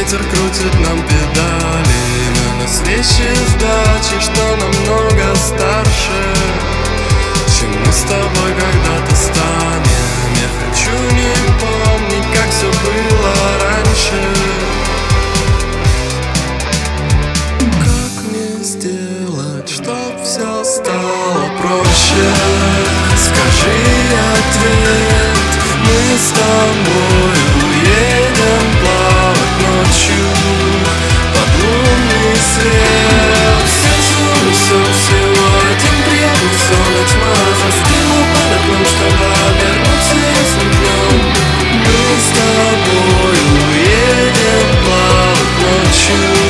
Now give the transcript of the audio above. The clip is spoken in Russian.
ветер крутит нам педали, но на свечи сдачи, что намного старше, чем мы с тобой когда-то станем. Я хочу не помнить, как все было раньше. Как мне сделать, чтоб все стало проще? Скажи ответ. Мы с тобой уедем плавать ночью под лунный свет. Сердцу несет всего один приятный сон, а тьма застыла под окном, чтобы обернуться ясным днем. Мы с тобой уедем плавать ночью.